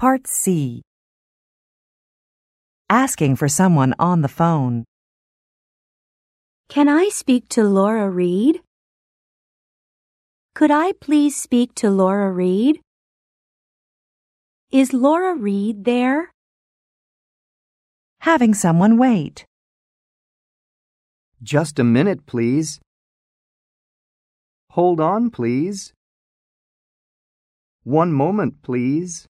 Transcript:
Part C. Asking for someone on the phone. Can I speak to Laura Reed? Could I please speak to Laura Reed? Is Laura Reed there? Having someone wait. Just a minute, please. Hold on, please. One moment, please.